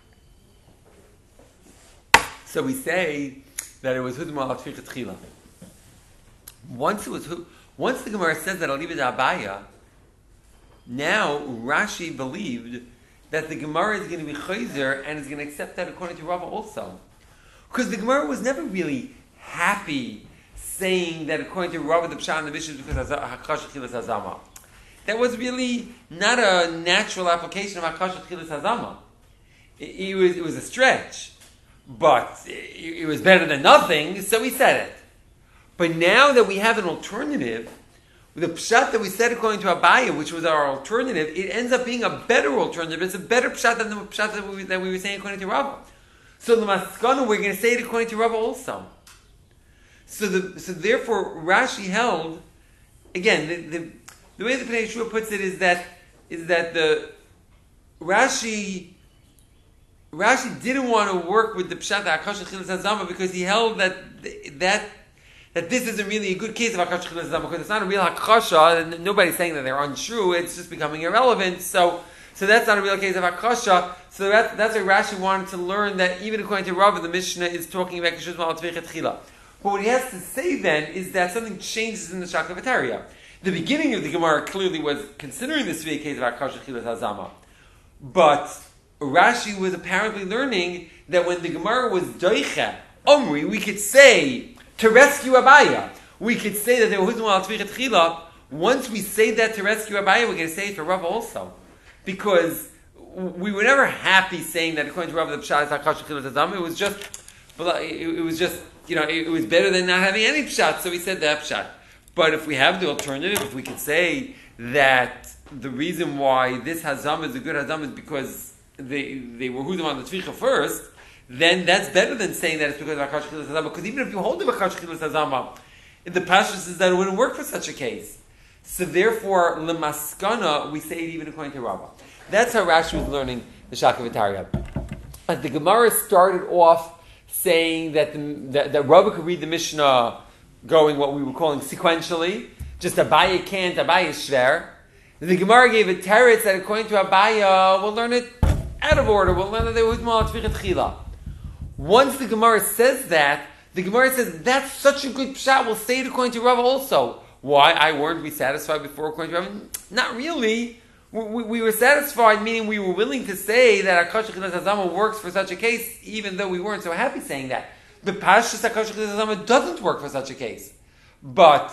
So we say that it was Hudma al Tficha Tchila. Once the Gemara says that I'll leave it to Abaya, now Rashi believed that the Gemara is going to be Chayzer and is going to accept that according to Rava also. Because the Gemara was never really happy saying that according to Rava, the Pshat in the Mishnah is because Hakasha Chilas Hazama. That was really not a natural application of Hakasha Chilas Hazama. It was a stretch, but it was better than nothing, so we said it. But now that we have an alternative, the Pshat that we said according to Abaya, which was our alternative, it ends up being a better alternative. It's a better Pshat than the Pshat that we were saying according to Rava. So the Maskana, we're going to say it according to Rava also. So therefore, Rashi held, again, the way the Pnei Yeshua puts it is that the Rashi didn't want to work with the Pshat Hakasha Chilas Hazama because he held that this isn't really a good case of Hakasha Chilas Hazama because it's not a real Hakasha, and nobody's saying that they're untrue, it's just becoming irrelevant, so that's not a real case of Hakasha. So that's why Rashi wanted to learn that even according to Rava, the Mishnah is talking about Kishuz Ma'al Tvei Chetchila. But what he has to say then is that something changes in the Shakavatariya. The beginning of the Gemara clearly was considering this to be a case of Hakasha Chilas Hazama. But Rashi was apparently learning that when the Gemara was Doicha, Omri, we could say, to rescue Abaya, we could say that there was Huzma al Tvei Chetchila. Once we say that to rescue Abaya, we're going to say it for Rava also. Because we were never happy saying that according to Rava, the Pshat is Hakasha Chilas Hazama. It was just, it was better than not having any Pshat, so we said that Pshat. But if we have the alternative, if we could say that the reason why this Hazam is a good Hazam is because they were Huzam on the Tvicha first, then that's better than saying that it's because of Hakasha Chilas Hazama. Because even if you hold the Hakasha Chilas Hazama, the Pashtus is that it wouldn't work for such a case. So therefore, Lemaskana, we say it even according to Rava. That's how Rashi was learning the Shakavatariya. But the Gemara started off saying that Rava could read the Mishnah going what we were calling sequentially, just Abaya can't, Abaya shver. The Gemara gave a teretz that according to Abaya, we'll learn it out of order. We'll learn that there was Mal Tvei Chetchila. Once the Gemara says that, the Gemara says that's such a good pshat. We'll say it according to Rava also. Why? Weren't we satisfied before according to Rava? Not really. We were satisfied, meaning we were willing to say that Hakasha Chilas Hazama works for such a case, even though we weren't so happy saying that. The Pashtus Hakasha Chilas Hazama doesn't work for such a case. But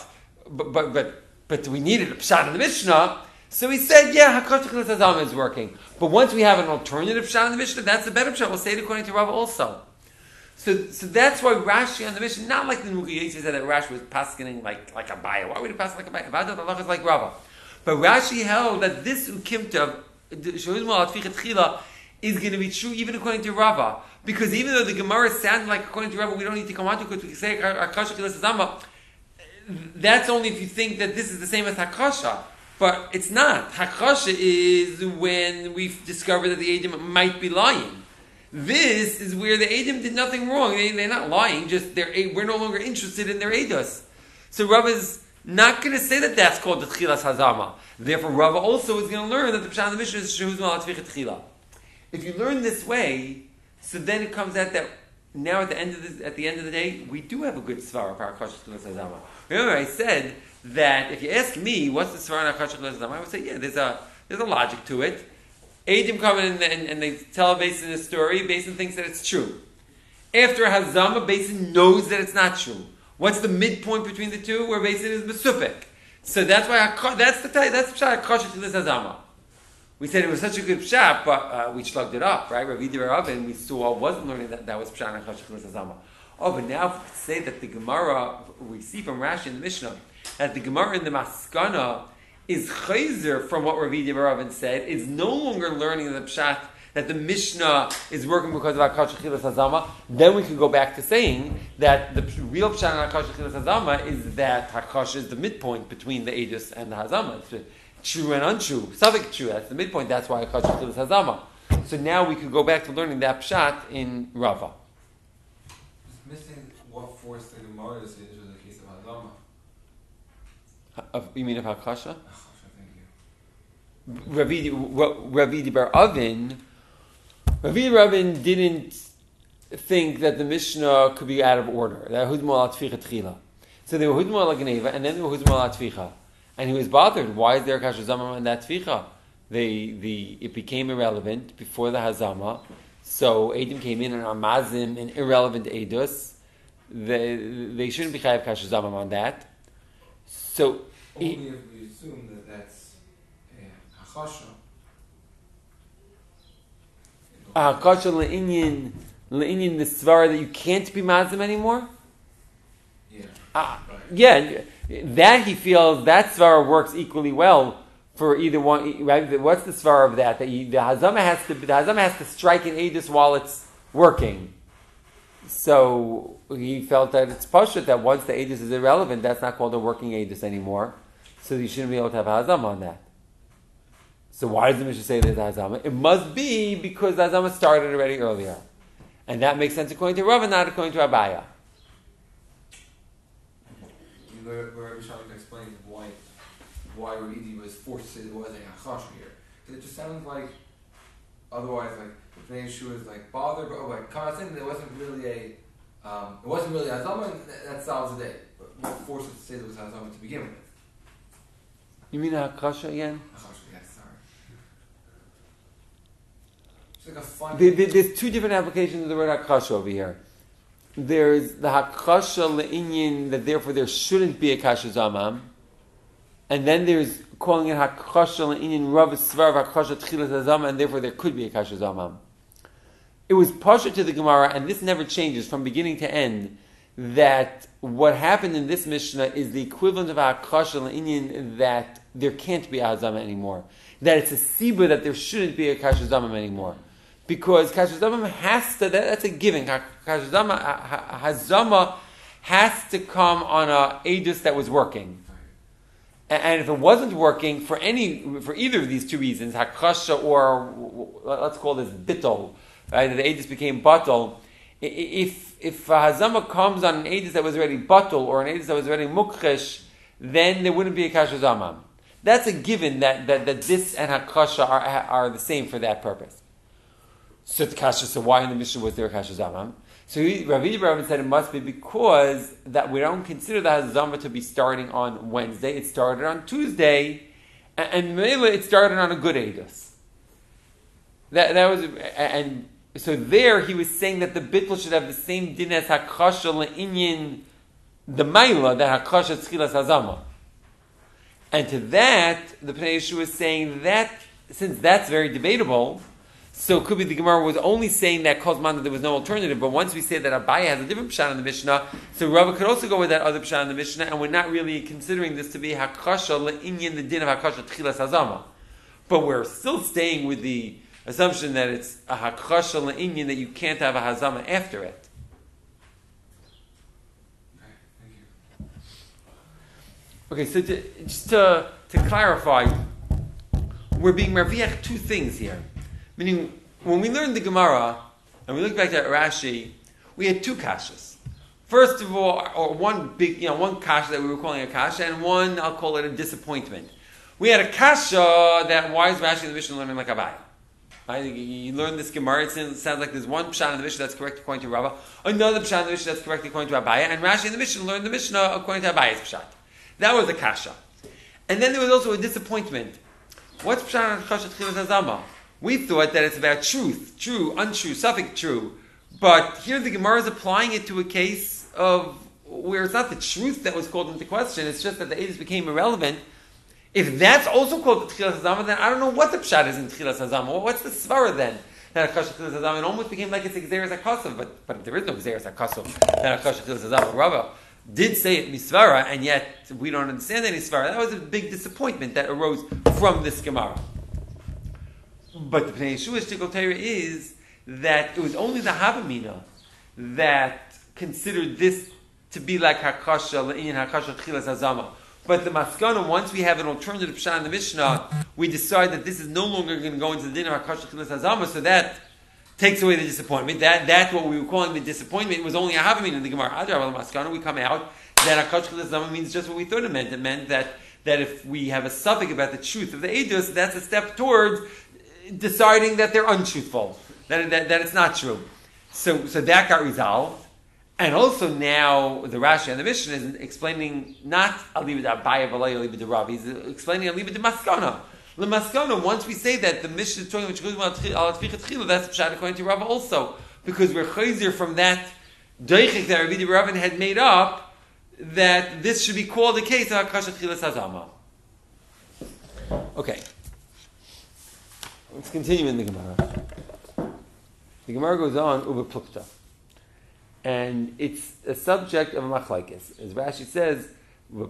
we needed a pshat in the Mishnah, so we said, yeah, Hakasha Chilas Hazama is working. But once we have an alternative pshat in the Mishnah, that's the better pshat. We'll say it according to Rava also. So that's why Rashi on the Mishnah, not like the Mugiyesi said that Rashi was paskening like Abaya. Why would he pass like Abaya? Avada Allah is like Rava. But Rashi held that this ukimta, Shehuzma al Tvei Chetchila, is going to be true even according to Rava. Because even though the Gemara sounded like according to Rava, we don't need to come on to it because we can say Hakasha Chilas Hazama. That's only if you think that this is the same as Hakasha. But it's not. Hakasha is when we've discovered that the Eidim might be lying. This is where the Eidim did nothing wrong. They're not lying, just we're no longer interested in their Eidos. So Rava is not going to say that that's called the Tchilas Hazama. Therefore, Rava also is going to learn that the Pshat of the Mishnah is Shehuz Mal Tvei Chetchila. If you learn this way, so then it comes out that now at the end of the day, we do have a good svara for Hakasha Chilas Hazama. Remember, I said that if you ask me what's the svara on Hakasha Chilas Hazama, I would say, yeah, there's a logic to it. Eidim come in and they tell a Basin a story. Basin thinks that it's true. After Hazama, Basin knows that it's not true. What's the midpoint between the two? Where Basin is Mesupik. So that's why that's the pshat Hakasha Chilas Hazama. We said it was such a good pshat, but we slugged it up, right? Rav Yidi Bar Avin, we saw wasn't learning that was pshat Hakasha Chilas Hazama. Oh, but now if we say that the Gemara, we see from Rashi in the Mishnah, that the Gemara in the Maskana is chayzer from what Rav Yidi Bar Avin said, is no longer learning the pshat that the Mishnah is working because of Hakasha Chilas Hazama, then we can go back to saying that the real pshat in Hakasha Chilas Hazama is that Hakasha is the midpoint between the Eidos and the Hazama. It's true and untrue. Savik true, that's the midpoint, that's why Hakasha Chilas Hazama. So now we could go back to learning that pshat in Rava. It's missing what forced the Gemara to say this was a case of Hazama. You mean of Hakasha? Thank you. Rav Yidi Bar Avin didn't think that the Mishnah could be out of order. That Huzma al Tficha Tchila. So they were Huzma al Gneva, and then they were Huzma al Tficha. And he was bothered. Why is there Kasher Zama and that Tficha? It became irrelevant before the Hazama. So Eidim came in and Amazim and irrelevant Eidos. they shouldn't be chayav kasher zamam on that. So Only if we assume that that's a hachasha. kasher le'inyin the svara that you can't be mazim anymore. Yeah. Right. Yeah, that he feels that svara works equally well for either one. Right? What's the svara of that? That the hazama has to strike an edus while it's working. So he felt that it's pashut that once the edus is irrelevant, that's not called a working edus anymore. So you shouldn't be able to have hazama on that. So why does the Mishnah say there's hazama? It must be because the hazama started already earlier, and that makes sense according to Rav and not according to Abaya. We're trying to explain why Rabbi was forced to say there was a hachasha here. It just sounds like otherwise like the Bnei Yeshua is like bothered, but like constant. There wasn't really a hazama, and that solves the day. But we're forced to say there was hazama to begin with. You mean hakasha again? Hachasha, yes, sorry. It's like a funny. There's two different applications of the word hakasha over here. There's the hakasha le'inyin that therefore there shouldn't be a kasha zamam, and then there's calling it hakasha le'inyin rav svar hakasha tchilas hazam, and therefore there could be a kasha zamam. It was pasha to the Gemara, and this never changes from beginning to end, that what happened in this Mishnah is the equivalent of hakasha le'inyin that there can't be a hazama anymore. That it's a siba that there shouldn't be a kasha zamam anymore. Because kasha zamam has to, that's a given. Kasha hazama has to come on a edus that was working. And if it wasn't working for either of these two reasons, hakasha or let's call this bitol, right? The edus became batal. If hazama comes on an edus that was already batal or an edus that was already mukhesh, then there wouldn't be a kasha zamam. That's a given that this and hakasha are the same for that purpose. So the kasha, so why in the Mishnah was there a kasha zamam? So Rabbi Yehuda said it must be because that we don't consider the hazama to be starting on Wednesday. It started on Tuesday, and Mela it started on a good edus. That was, and so there he was saying that the bittul should have the same din as hakasha le'inyin the Mela that hakasha tchilas hazama. And to that, the Pnei Yeshua is saying that since that's very debatable. So it could be the Gemara was only saying that Kozman that there was no alternative, but once we say that Abaye has a different pshat in the Mishnah, so Rava could also go with that other pshat in the Mishnah, and we're not really considering this to be Hakasha le'inyin the din of Hakasha tchilas hazama. But we're still staying with the assumption that it's a Hakasha le'inyin that you can't have a hazama after it. Okay, so just to clarify, we're being marviach two things here. Meaning, when we learned the Gemara, and we look back at Rashi, we had two kashas. First of all, or one kasha that we were calling a kasha, and one, I'll call it a disappointment. We had a kasha that, why is Rashi in the Mishnah learning like Abaye? Right? You learn this Gemara, it sounds like there's one pshat in the Mishnah that's correct according to Rava, another pshat in the Mishnah that's correct according to Abaye, and Rashi in the Mishnah learned the Mishnah according to Abaye's pshat. That was a kasha. And then there was also a disappointment. What's pshat on kasha tchilas hazama? We thought that it's about truth, true, untrue, suffix true. But here the Gemara is applying it to a case of where it's not the truth that was called into question, it's just that the edus became irrelevant. If that's also called the Tchilas Hazama, then I don't know what the pshat is in Tchilas Hazama. What's the svara then? That Akasha Tchilas Hazama, it almost became like it's Xeris HaKasav, but there is no Xeris HaKasav. That Akasha Tchilas Hazama. Rava did say it misvara, and yet we don't understand any svara. That was a big disappointment that arose from this Gemara. But the Pnei Yeshua's Shtickle Torah is that it was only the Havamina that considered this to be like Hakasha, Le'in Hakasha Tchilas Hazama. But the Maskana, once we have an alternative pshat in the Mishnah, we decide that this is no longer going to go into the din of Hakasha Tchilas Hazama, so that takes away the disappointment. That's what we were calling the disappointment. It was only a Havamina in the Gemara. Adrabah Maskana, we come out that Hakasha Tchilas Hazama means just what we thought it meant. It meant that if we have a suffix about the truth of the Eidos, that's a step towards deciding that they're untruthful, that it's not true. So that got resolved. And also now the Rashi and the Mishnah is explaining not Alibid Abaye V'Lay Alibid Rav. He's explaining Alibid Maskana. The Maskana. Once we say that the Mishnah is talking about Al Tficha Tchila, that's Pshat according to Rav also, because we're chayzer from that Doichik that Rabbi Ravin had made up that this should be called a case of Hakasha Tchilas Hazama. Okay. Let's continue in the Gemara. The Gemara goes on, Uba Plukta. And it's a subject of a machlaikis. As Rashi says, that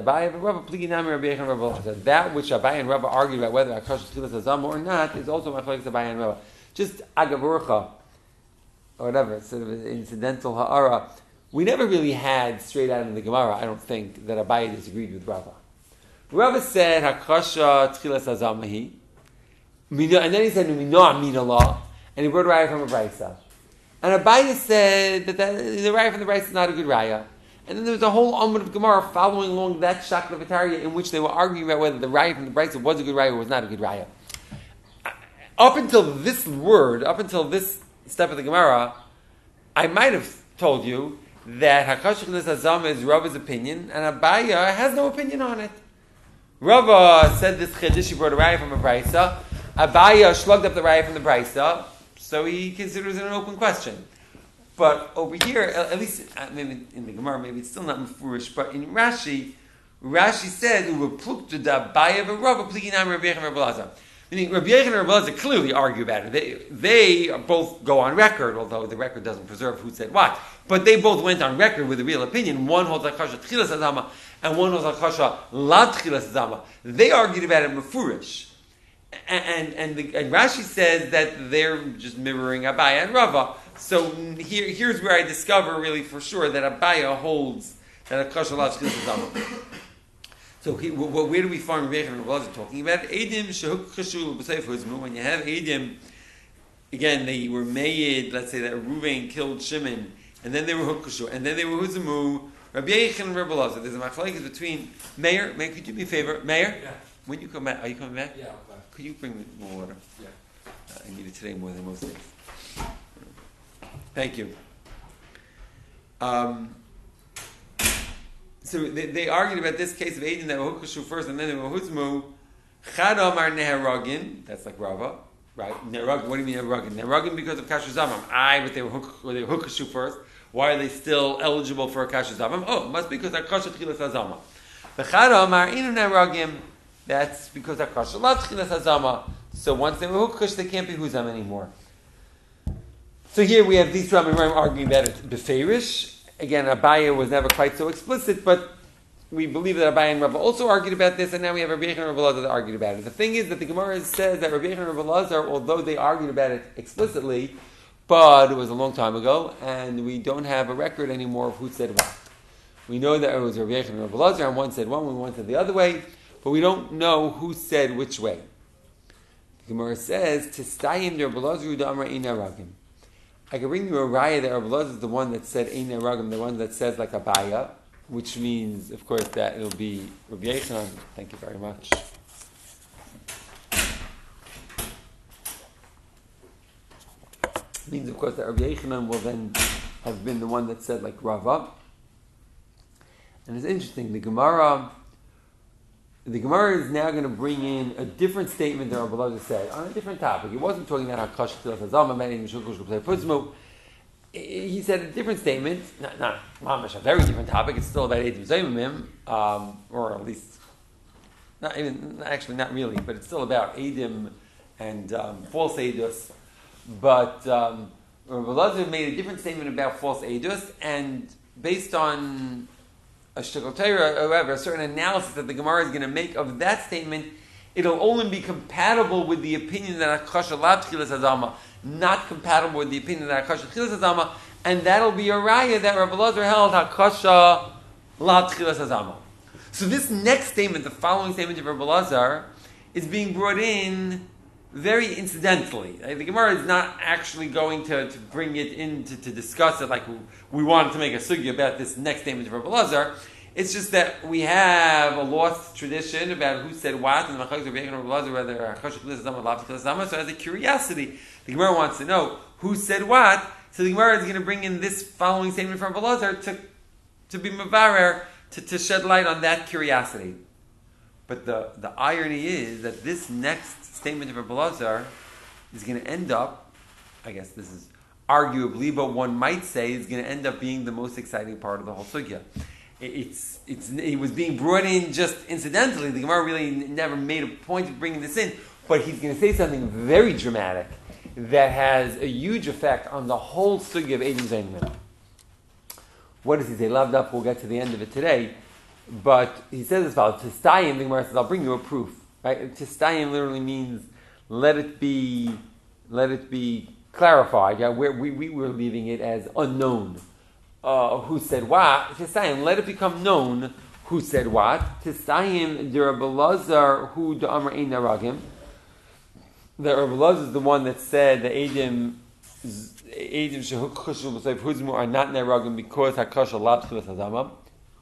which Abai and Rabba argued about whether Akash Tchilas Hazama or not is also machlaikis Abai and Rabba. Just Agavurcha, or whatever, sort of an incidental ha'ara. We never really had straight out in the Gemara, I don't think, that Abai disagreed with Rabba. Rabba said Hakasha Tchilas Hazamahi, and then he said Mina Mina Law, and he brought a raya from a brayso. And Abai said that the raya from the brayso is not a good raya. And then there was a whole Amud of Gemara following along that Shakla Vitaria in which they were arguing about whether the raya from the brayso was a good raya or was not a good raya. Up until this word, up until this step of the Gemara, I might have told you that Hakash Tchilas Hazama is Rava's opinion, and Abaya has no opinion on it. Rava said this Chiddush, he brought a raya from a brayso. Abaya slugged up the raya from the brayso, so he considers it an open question. But over here, at least maybe in the Gemara, maybe it's still not mefurish, but in Rashi said, "Uvepluktu da Abaya v'Rava pliginam Rabbi Yechon and Rabbi Elazar." Meaning, Rabbi Yechon and Rabbi Elazar clearly argue about it. They both go on record, although the record doesn't preserve who said what. But they both went on record with a real opinion. One holds Hakasha Tchilas Hazama, and one holds Hakasha La Tchilas Hazama. They argued about it mefurish. And Rashi says that they're just mirroring Abaya and Rava. So here's where I discover really for sure that Abaya holds that Hakasha La Tchilas Hazama. So where do we find Rabbi Yechon and Rabbi Elazar talking about Eidim Shehuk Cheshu B'Seif Huzmu? When you have Eidim, again they were made. Let's say that Reuven killed Shimon, and then they were Hukashu, and then they were Huzmu. Rabbi Yechon and Rabbi Elazar. There's a machlokes between Meir. Meir, could you do me a favor, Meir? Yeah. When you come back, are you coming back? Yeah, I'll back. Could you bring me more water? Yeah. I need it today more than most days. Thank you. So they argued about this case of Eidim that were Hukashu first and then they were Huzmu. Chad Amar Neharagin, that's like Rava, right? Neharagin, what do you mean Neharagin? Neharagin because of Kasher Zamam. But they were Hukashu first. Why are they still eligible for a Kasher Zamam? Oh, it must be because Hakasha Tchilas Hazama. The Chad Amar Inu Neharagin, that's because Hakasha La Tchilas Hazama. So once they were Hukash, they can't be Huzam anymore. So here we have these two Amirim arguing about it beferish. Again, Abaya was never quite so explicit, but we believe that Abaya and Rava also argued about this, and now we have Rabbi Yechon and Rabbi Elazar that argued about it. The thing is that the Gemara says that Rabbi Yechon and Rabbi Elazar, although they argued about it explicitly, but it was a long time ago, and we don't have a record anymore of who said what. We know that it was Rabbi Yechon and Rabbi Elazar, and one said one way, one said the other way, but we don't know who said which way. The Gemara says, Tistayim de Rabbi Elazar Udamra Ina Ragim. I can bring you a raya that Rabbi Elazar is the one that said Ein Ragim, the one that says like Abaya, which means, of course, that it'll be Rabbi Yechon. Thank you very much. Means, of course, that Rabbi Yechon will then have been the one that said like Rava. And it's interesting, the Gemara is now going to bring in a different statement than Rabbi Elazar said on a different topic. He wasn't talking about Hakash Tchilas Hazama, he said a different statement, not mamash, a very different topic. It's still about Eidim Zayimim, or at least, not really, but it's still about Eidim and false Eidus. But Rabbi Elazar made a different statement about false Eidus, and based on a shtickle Torah, however, a certain analysis that the Gemara is going to make of that statement, it'll only be compatible with the opinion that Hakasha La Tchilas Hazama, not compatible with the opinion that Hakasha Tchilas Hazama, and that'll be a raya that Rabbi Elazar held Hakasha La Tchilas Hazama. So this next statement, the following statement of Rabbi Elazar, is being brought in very incidentally. The Gemara is not actually going to bring it in to discuss it like we wanted to make a sugi about this next statement of Rabbi Elazar. It's just that we have a lost tradition about who said what, and the Machlokes of Rabbi Yechon and Rabbi Elazar, whether Hakasha Tchilas Hazama or La Tchilas Hazama. So as a curiosity, the Gemara wants to know who said what. So the Gemara is going to bring in this following statement from Rabbi Elazar to be mevarer, to shed light on that curiosity. But the irony is that this next statement of Rabbi Elazar is going to end up, I guess this is arguably, but one might say is going to end up being the most exciting part of the whole sugya. It was being brought in just incidentally. The Gemara really never made a point of bringing this in, but he's going to say something very dramatic that has a huge effect on the whole sugya of Eidim Zaymim. What does he say? Loved up. We'll get to the end of it today, but he says as follows: Tistayim. The Gemara says, "I'll bring you a proof." Right? Tistayim literally means let it be clarified. Yeah, where we were leaving it as unknown. Who said what? Tistayim, let it become known who said what. Tistayim, the Rabbi Lazar, who the Amr Ein Naragim. The Rabbi Lazar is the one that said the Eidim Shehuk Chushu B'Sayf Huzmu are not Naragim because Hakasha Lapsu with Hazamah.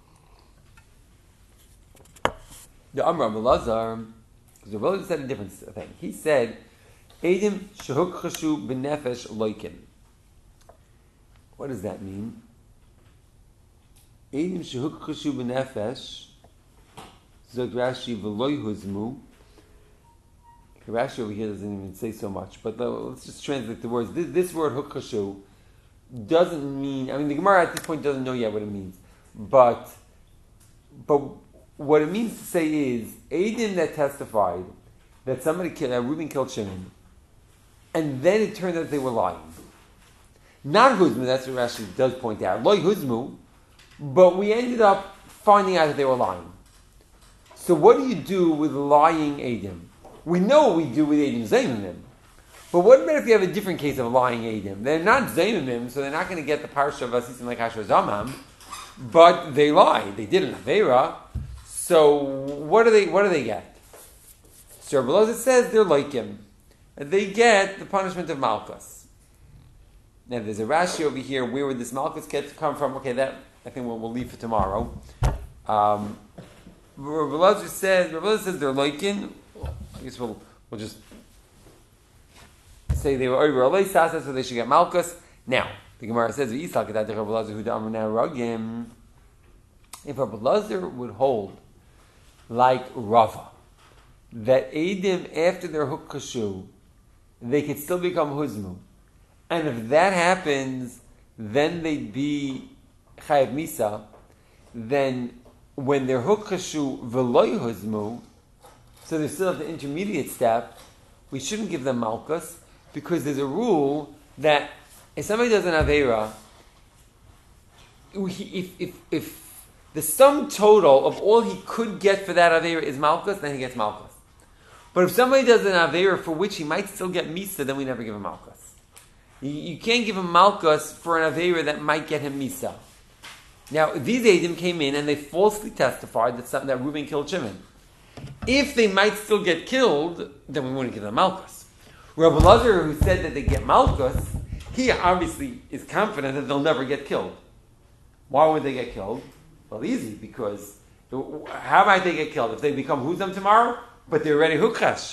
The Amr Rabbi Lazar, because Rabbi Lazar said a different thing. He said, Eidim Shehuk Chushu B'Nefesh Loikin. What does that mean? Eidim Shehuk Chushu B'Nefesh Zog Rashi V'Loi Huzmu. Rashi over here doesn't even say so much, but let's just translate the words. This word Hukashu doesn't mean, the Gemara at this point doesn't know yet what it means, but what it means to say is, Eidim that testified that Reuben killed Shimon, and then it turned out they were lying. Not Huzmu, that's what Rashi does point out. Loi Huzmu, but we ended up finding out that they were lying. So what do you do with lying Eidim? We know what we do with Eidim Zaymim. But what about if you have a different case of lying Eidim? They're not Zaymim, so they're not going to get the parsha of Asisim like Asher Zamam, but they lied. They did an Aveira. So what do they get? So below it says they're like him. They get the punishment of Malchus. Now there's a Rashi over here. Where would this Malchus come from? Okay, that I think we'll leave for tomorrow. Rabbi says they're like him. I guess we'll just say they were over Alei Sasa, so they should get Malchus. Now, the Gemara says, if Rabbi Lazar would hold like Rava, that Eidim after their Hukkashu, they could still become Huzmu. And if that happens, then they'd be Chayav Misa, then when they're Hukkashu V'loi Huzmu, so there's still the intermediate step, we shouldn't give them Malchus, because there's a rule that if somebody does an Aveira, if the sum total of all he could get for that Aveira is Malchus, then he gets Malchus. But if somebody does an Aveira for which he might still get Misa, then we never give him Malchus. You can't give him Malchus for an Aveira that might get him Misa. Now, these Eidim came in and they falsely testified that Reuben killed Shimon. If they might still get killed, then we wouldn't give them Malchus. Rabbi Lazar, who said that they get Malchus, he obviously is confident that they'll never get killed. Why would they get killed? Well, easy, because how might they get killed? If they become Huzam tomorrow, but they're already Hukash.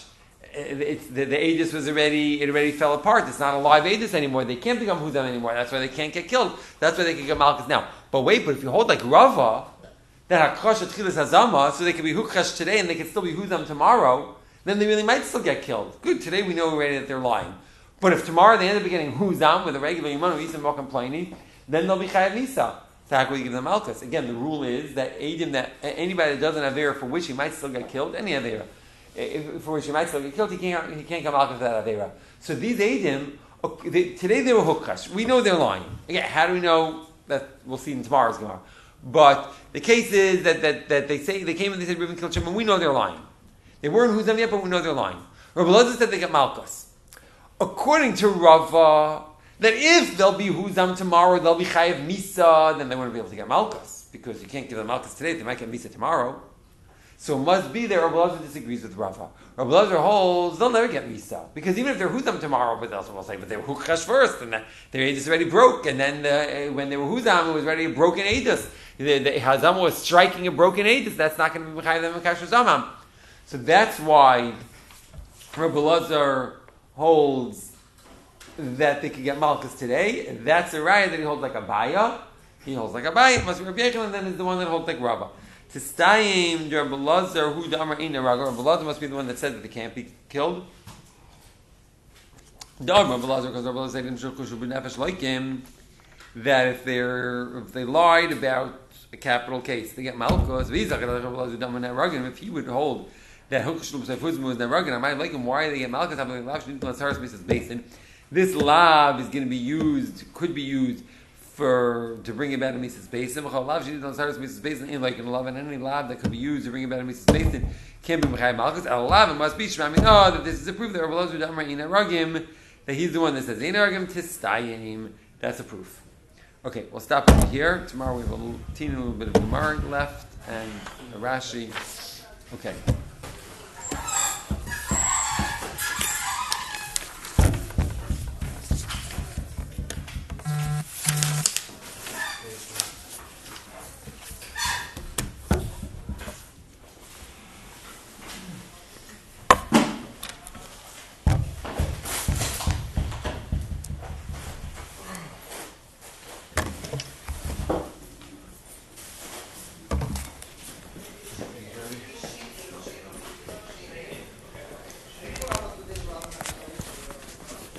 The Aegis it already fell apart. It's not a live Aegis anymore. They can't become Huzam anymore. That's why they can't get killed. That's why they can get Malchus now. But if you hold like Rava, that Hakash Atchilas Hazama, so they can be Hukash today and they can still be Huzam tomorrow, then they really might still get killed. Good, today we know already that they're lying. But if tomorrow they end up getting Huzam with a regular Yimanu, Yisam complaining, then they'll be Chayav Nisa. So how can we give them Malchus? Again, the rule is that Eidim, that anybody that does an Aveira for which he might still get killed, any Aveira, for which he might still get killed, he can't get Malchus for that Aveira. So these Eidim, today they were Hukash. We know they're lying. Again, how do we know? That we'll see in tomorrow's Gemara. But the case is that they say they came and they said Reuben killed Shimon. We know they're lying. They weren't Huzam yet, but we know they're lying. Rabbi Lazar said they get Malchus. According to Rava, that if they'll be Huzam tomorrow, they'll be Chayav Misa, then they won't be able to get Malchus, because you can't give them Malchus today, they might get Misa tomorrow. So it must be that Rabbi Lazar disagrees with Rava. Rabbi Lazar holds they'll never get Misa, because even if they're Huzam tomorrow, but they'll say, but they were Hukash first, and their Aedis already broke, and then when they were Huzam, it was already a broken Aedis. The Hazam was striking a broken Aedis, that's not going to be Chayav them in Kasher Zamam. So that's why Rabbi Lazar holds that they could get Malchus today. That's a raya that he holds like a Baya. He holds like a Baya. It must be Rabbi Yechon, and then is the one that holds like Rava. To Stayim, Rabbi Lazar, who the Amar Ina Raga. Rabbi Lazar must be the one that said that they can't be killed. Dogma, because Rabbi said in Shulchan Nefesh like him that if they lied about a capital case, they get malchus. If he would hold that Hukushlu B'Sayfuzim was Neragin, I might like him. Why they get malchus? This lav is going to be used, could be used to bring about a Mises Basin. Like in a lav, and any lav that could be used to bring about a Mises Basin can't be Mechai Malchus. A lav, it must be Shemami. Oh, that this is a proof that Rabbi Elazar Damar Inaragim, that he's the one that says Inaragim Tistayim. That's a proof. Okay, we'll stop over here. Tomorrow we have a little bit of Gemara left and a Rashi. Okay.